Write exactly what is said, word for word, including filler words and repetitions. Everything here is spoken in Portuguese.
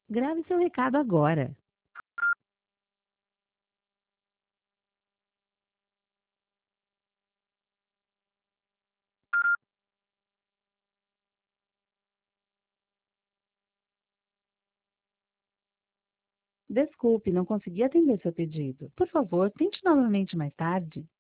Grave seu recado agora. Desculpe, não consegui atender seu pedido. Por favor, tente novamente mais tarde.